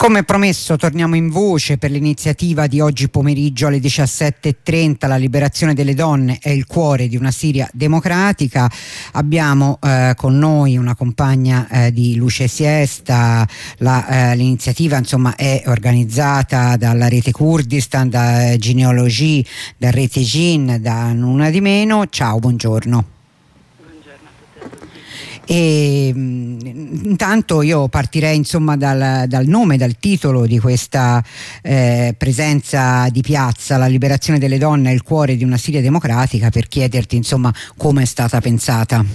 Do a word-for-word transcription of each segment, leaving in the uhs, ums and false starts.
Come promesso torniamo in voce per l'iniziativa di oggi pomeriggio alle diciassette e trenta, la liberazione delle donne è il cuore di una Siria democratica. Abbiamo eh, con noi una compagna eh, di Luce Siesta. La, eh, l'iniziativa insomma è organizzata dalla Rete Kurdistan, da Genealogie, da Rete Gin, da Nulla di Meno. Ciao, buongiorno. E mh, intanto io partirei insomma dal, dal nome, dal titolo di questa eh, presenza di piazza, la liberazione delle donne è il cuore di una Siria democratica, per chiederti insomma come è stata pensata.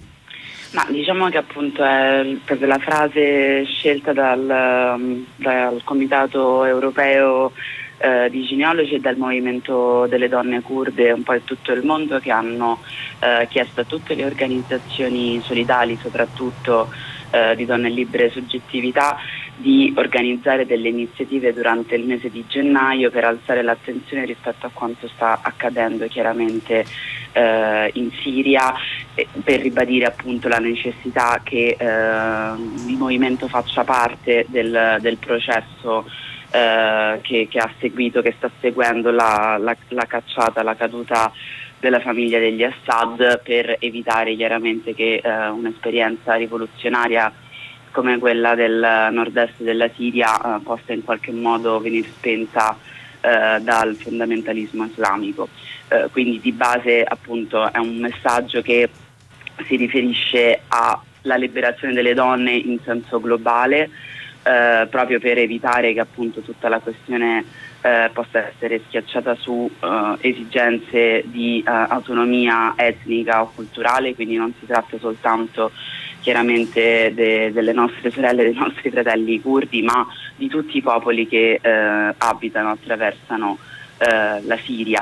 Ma diciamo che appunto è proprio la frase scelta dal, dal Comitato Europeo eh, di Genealogie e dal Movimento delle Donne Kurde un po' in tutto il mondo, che hanno eh, chiesto a tutte le organizzazioni solidali, soprattutto eh, di donne libere soggettività, di organizzare delle iniziative durante il mese di gennaio per alzare l'attenzione rispetto a quanto sta accadendo chiaramente eh, in Siria, per ribadire appunto la necessità che eh, il movimento faccia parte del, del processo eh, che, che ha seguito, che sta seguendo la, la, la cacciata, la caduta della famiglia degli Assad, per evitare chiaramente che eh, un'esperienza rivoluzionaria come quella del nord-est della Siria eh, possa in qualche modo venire spenta eh, dal fondamentalismo islamico. Eh, quindi di base appunto è un messaggio che si riferisce alla liberazione delle donne in senso globale, eh, proprio per evitare che appunto tutta la questione eh, possa essere schiacciata su eh, esigenze di eh, autonomia etnica o culturale. Quindi non si tratta soltanto chiaramente de, delle nostre sorelle, dei nostri fratelli curdi, ma di tutti i popoli che eh, abitano, attraversano eh, la Siria.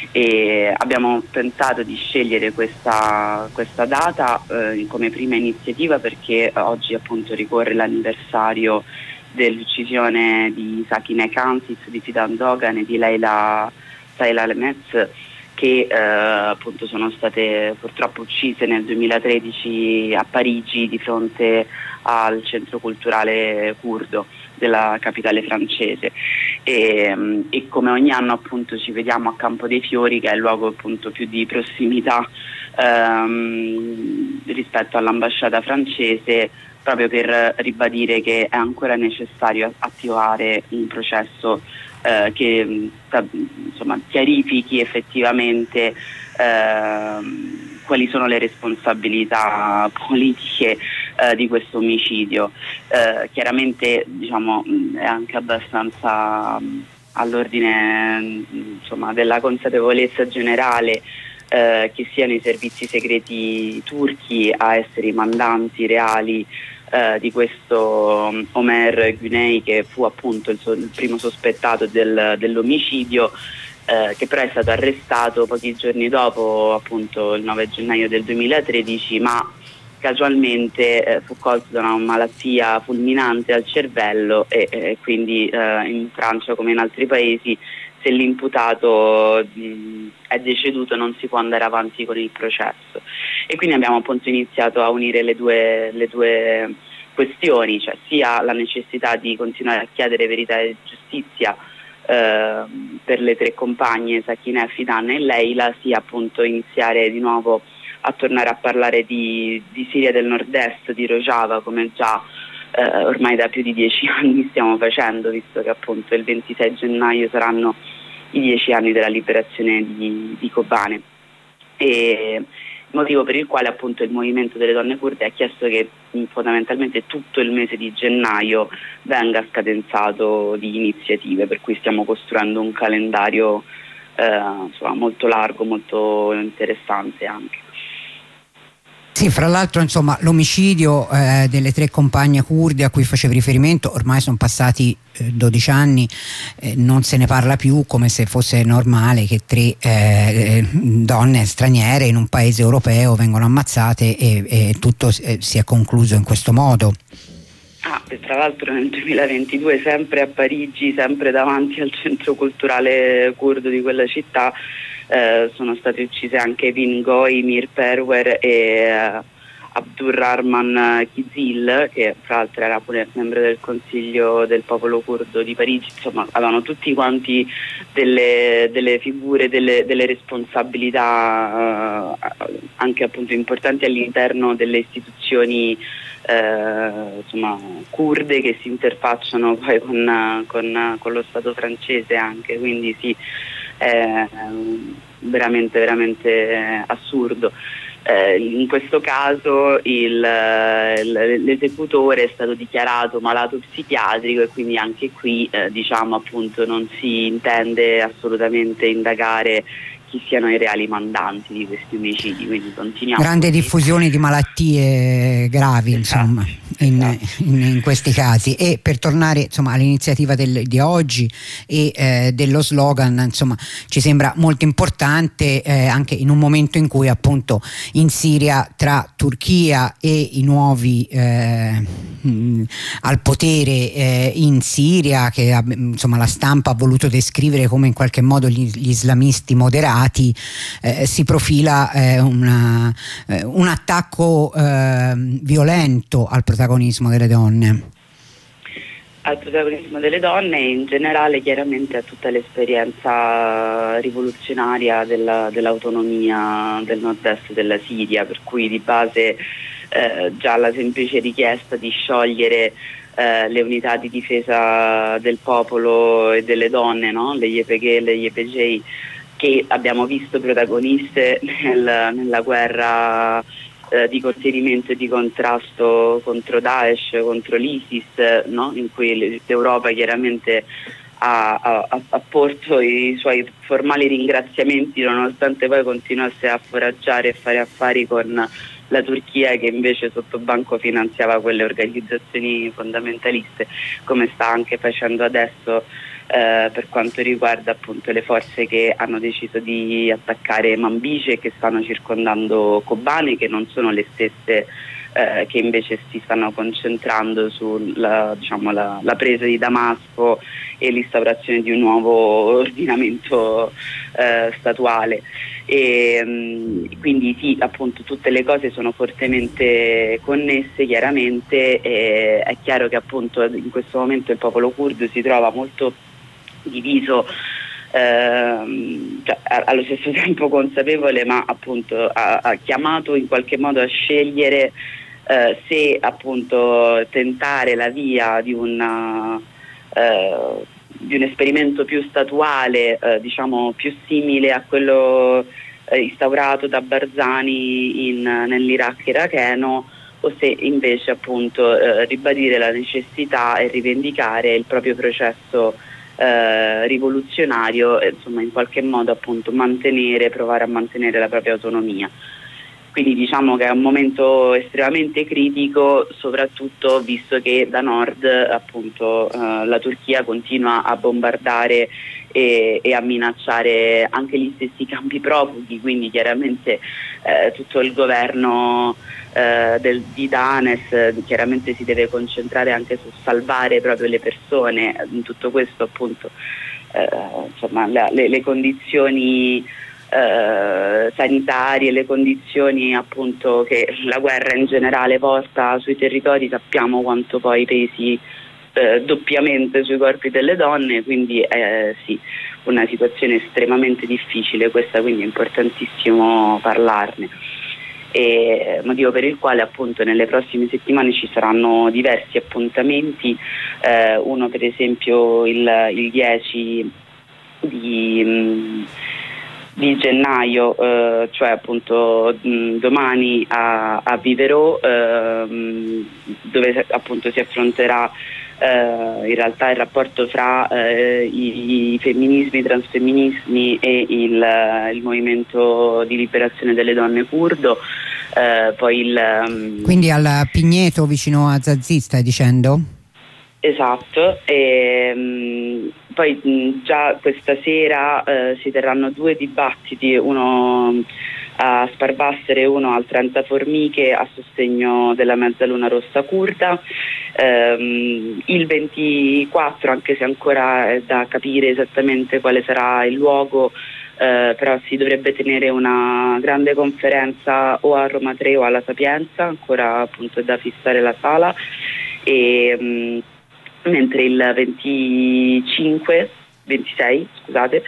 E abbiamo pensato di scegliere questa, questa data eh, come prima iniziativa perché oggi appunto ricorre l'anniversario dell'uccisione di Sakineh Khansis, di Fidan Dogan e di Leila Saylalemez, che eh, appunto sono state purtroppo uccise nel duemilatredici a Parigi di fronte al centro culturale curdo della capitale francese. E, e come ogni anno appunto ci vediamo a Campo dei Fiori, che è il luogo appunto più di prossimità ehm, rispetto all'ambasciata francese, proprio per ribadire che è ancora necessario attivare un processo eh, che insomma chiarifichi effettivamente eh, quali sono le responsabilità politiche eh, di questo omicidio. Eh, chiaramente diciamo è anche abbastanza mh, all'ordine mh, insomma della consapevolezza generale eh, che siano i servizi segreti turchi a essere i mandanti reali eh, di questo um, Omer Güney, che fu appunto il, so- il primo sospettato del, dell'omicidio, Eh, che però è stato arrestato pochi giorni dopo, appunto il nove gennaio del duemilatredici, ma casualmente eh, fu colto da una malattia fulminante al cervello e eh, quindi eh, in Francia come in altri paesi, se l'imputato mh, è deceduto non si può andare avanti con il processo. E quindi abbiamo appunto iniziato a unire le due, le due questioni, cioè sia la necessità di continuare a chiedere verità e giustizia Uh, per le tre compagne Sakineh, Fidan e Leila, sia appunto iniziare di nuovo a tornare a parlare di, di Siria del Nord-Est, di Rojava, come già uh, ormai da più di dieci anni stiamo facendo, visto che appunto il ventisei gennaio saranno i dieci anni della liberazione di, di Kobane. E motivo per il quale appunto il Movimento delle Donne Kurde ha chiesto che mh, fondamentalmente tutto il mese di gennaio venga scadenzato di iniziative, per cui stiamo costruendo un calendario eh, insomma, molto largo, molto interessante anche. Sì, fra l'altro insomma l'omicidio eh, delle tre compagne kurde a cui facevi riferimento, ormai sono passati eh, dodici anni, eh, non se ne parla più, come se fosse normale che tre eh, donne straniere in un paese europeo vengono ammazzate e, e tutto eh, si è concluso in questo modo. Ah, e tra l'altro nel duemilaventidue, sempre a Parigi, sempre davanti al centro culturale curdo di quella città, Eh, sono state uccise anche Evin Goy, Mir Perwer e eh, Abdurrahman Kizil, che fra l'altro era pure membro del Consiglio del popolo curdo di Parigi. Insomma, avevano tutti quanti delle, delle figure, delle, delle responsabilità eh, anche appunto importanti all'interno delle istituzioni eh, insomma, kurde, che si interfacciano poi con, con, con lo Stato francese anche, quindi sì, è veramente veramente assurdo. Eh, in questo caso il, l'esecutore è stato dichiarato malato psichiatrico e quindi anche qui eh, diciamo appunto non si intende assolutamente indagare chi siano i reali mandanti di questi omicidi, quindi continuiamo. Grande così. Diffusione di malattie gravi, esatto, insomma, in, esatto. in, in questi casi. E per tornare insomma all'iniziativa del, di oggi e eh, dello slogan, insomma, ci sembra molto importante eh, anche in un momento in cui appunto in Siria, tra Turchia e i nuovi eh, mh, al potere eh, in Siria, che insomma la stampa ha voluto descrivere come in qualche modo gli, gli islamisti moderati, Eh, si profila eh, una, eh, un attacco eh, violento al protagonismo delle donne. Al protagonismo delle donne e in generale chiaramente a tutta l'esperienza rivoluzionaria della, dell'autonomia del nord-est della Siria, per cui di base eh, già la semplice richiesta di sciogliere eh, le unità di difesa del popolo e delle donne, no? Le Y P G e le Y P G, che abbiamo visto protagoniste nel, nella guerra eh, di contenimento e di contrasto contro Daesh, contro l'ISIS, no? In cui l'Europa chiaramente ha, ha, ha porto i suoi formali ringraziamenti, nonostante poi continuasse a foraggiare e fare affari con la Turchia, che invece sotto banco finanziava quelle organizzazioni fondamentaliste, come sta anche facendo adesso Eh, per quanto riguarda appunto le forze che hanno deciso di attaccare Manbij e che stanno circondando Kobane, che non sono le stesse eh, che invece si stanno concentrando sulla diciamo, la, la presa di Damasco e l'instaurazione di un nuovo ordinamento eh, statuale. E, mh, quindi sì, appunto tutte le cose sono fortemente connesse chiaramente. E è chiaro che appunto in questo momento il popolo curdo si trova molto diviso, ehm, cioè, allo stesso tempo consapevole, ma appunto ha, ha chiamato in qualche modo a scegliere eh, se appunto tentare la via di una eh, di un esperimento più statuale, eh, diciamo più simile a quello eh, instaurato da Barzani in, nell'Iraq iracheno, o se invece appunto eh, ribadire la necessità e rivendicare il proprio processo Eh, rivoluzionario e insomma in qualche modo appunto mantenere, provare a mantenere la propria autonomia. Quindi diciamo che è un momento estremamente critico, soprattutto visto che da nord appunto eh, la Turchia continua a bombardare e, e a minacciare anche gli stessi campi profughi, quindi chiaramente eh, tutto il governo eh, del, di Daesh chiaramente si deve concentrare anche su salvare proprio le persone. In tutto questo appunto eh, insomma la, le, le condizioni Eh, sanitarie, le condizioni appunto che la guerra in generale porta sui territori, sappiamo quanto poi pesi eh, doppiamente sui corpi delle donne, quindi eh, sì, una situazione estremamente difficile questa, quindi è importantissimo parlarne. E motivo per il quale appunto nelle prossime settimane ci saranno diversi appuntamenti, eh, uno per esempio il, il dieci di mh, di gennaio, eh, cioè appunto mh, domani a, a Viverò, eh, dove appunto si affronterà eh, in realtà il rapporto fra eh, i, i femminismi, i transfemminismi e il, il movimento di liberazione delle donne curdo. Eh, poi il, um... Quindi al Pigneto vicino a Zazi, stai dicendo? Esatto, e, mh, poi mh, già questa sera eh, si terranno due dibattiti, uno a Sparbassere e uno al Trenta Formiche a sostegno della Mezzaluna Rossa curda. Ehm, il ventiquattro, anche se ancora è da capire esattamente quale sarà il luogo, eh, però si dovrebbe tenere una grande conferenza o a Roma tre o alla Sapienza, ancora appunto è da fissare la sala, e mh, mentre il venticinque ventisei scusate,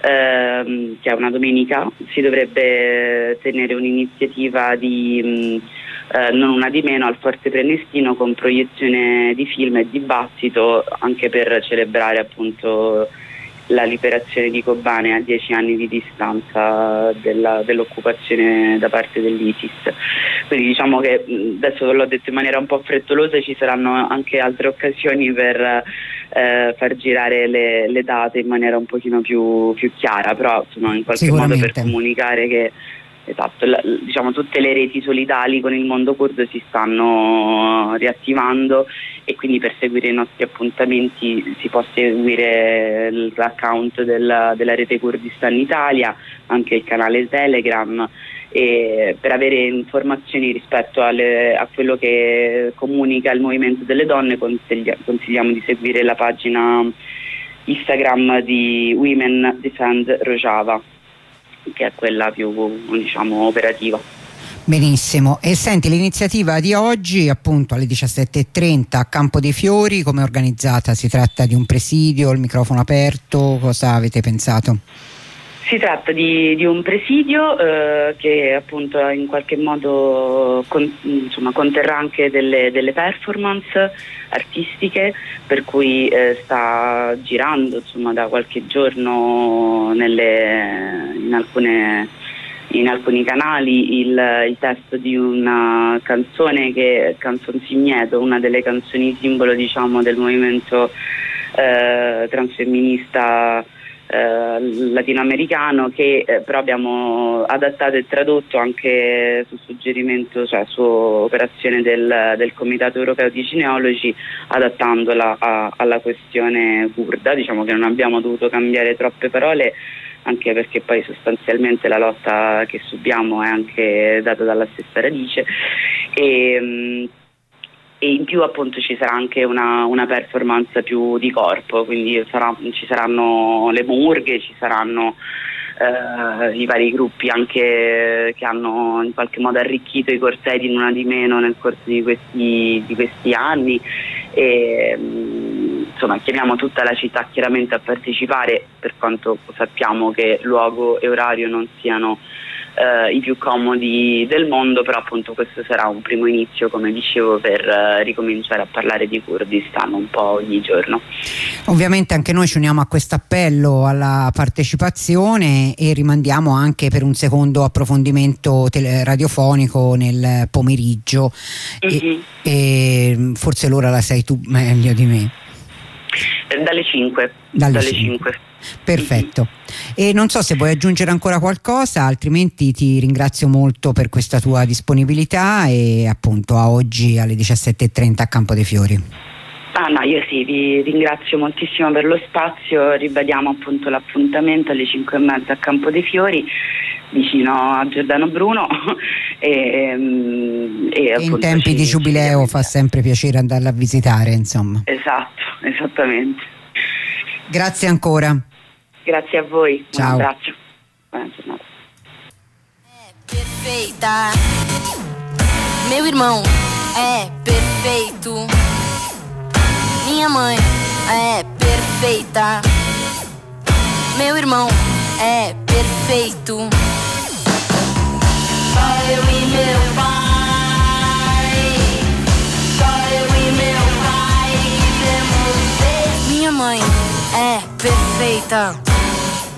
ehm, che è una domenica, si dovrebbe tenere un'iniziativa di mh, eh, non una di meno al Forte Prenestino, con proiezione di film e dibattito, anche per celebrare appunto la liberazione di Kobane a dieci anni di distanza della, dell'occupazione da parte dell'ISIS. Quindi diciamo che adesso l'ho detto in maniera un po' frettolosa, ci saranno anche altre occasioni per eh, far girare le, le date in maniera un pochino più, più chiara, però insomma, in qualche modo per comunicare che esatto, la, diciamo, tutte le reti solidali con il mondo curdo si stanno riattivando, e quindi per seguire i nostri appuntamenti si può seguire l'account della, della rete Kurdistan Italia, anche il canale Telegram, e per avere informazioni rispetto alle, a quello che comunica il movimento delle donne consiglia, consigliamo di seguire la pagina Instagram di Women Defend Rojava, che è quella più, diciamo, operativa. Benissimo. E senti, l'iniziativa di oggi appunto alle diciassette e trenta a Campo dei Fiori, come è organizzata? Si tratta di un presidio, il microfono aperto, cosa avete pensato? Si tratta di, di un presidio eh, che appunto in qualche modo con, insomma, conterrà anche delle, delle performance artistiche, per cui eh, sta girando insomma da qualche giorno nelle, in, alcune, in alcuni canali il, il testo di una canzone che è Canzon Signeto, una delle canzoni simbolo, diciamo, del movimento eh, transfemminista Eh, latinoamericano, che eh, però abbiamo adattato e tradotto anche su suggerimento, cioè su operazione del, del Comitato Europeo di Cineologi, adattandola a, alla questione curda. Diciamo che non abbiamo dovuto cambiare troppe parole, anche perché poi sostanzialmente la lotta che subiamo è anche data dalla stessa radice, e mh, e in più appunto ci sarà anche una, una performance più di corpo, quindi sarà, ci saranno le murghe, ci saranno eh, i vari gruppi anche che hanno in qualche modo arricchito i cortei in una di meno nel corso di questi, di questi anni, e insomma chiamiamo tutta la città chiaramente a partecipare, per quanto sappiamo che luogo e orario non siano Uh, i più comodi del mondo, però appunto questo sarà un primo inizio, come dicevo, per uh, ricominciare a parlare di Kurdistan un po' ogni giorno. Ovviamente anche noi ci uniamo a questo appello alla partecipazione e rimandiamo anche per un secondo approfondimento tele- radiofonico nel pomeriggio. Mm-hmm. e, e forse l'ora la sai tu meglio di me. Dalle cinque. Dalle, dalle cinque. Perfetto. E non so se vuoi aggiungere ancora qualcosa, altrimenti ti ringrazio molto per questa tua disponibilità, e appunto a oggi alle diciassette e trenta a Campo dei Fiori. Ah no, io sì, vi ringrazio moltissimo per lo spazio. Ribadiamo appunto l'appuntamento alle cinque e mezza a Campo dei Fiori, vicino a Giordano Bruno, e, e in tempi di giubileo fa sempre piacere andarla a visitare, insomma. Esatto, esattamente. Grazie ancora. Grazie a voi. Ciao. Un abbraccio. Buona giornata. É perfeita. Meu irmão é perfeito. Minha mãe é perfeita. Meu irmão é perfeito. Só eu e meu pai. Só eu e meu pai. Temos Deus. Minha mãe é perfeita.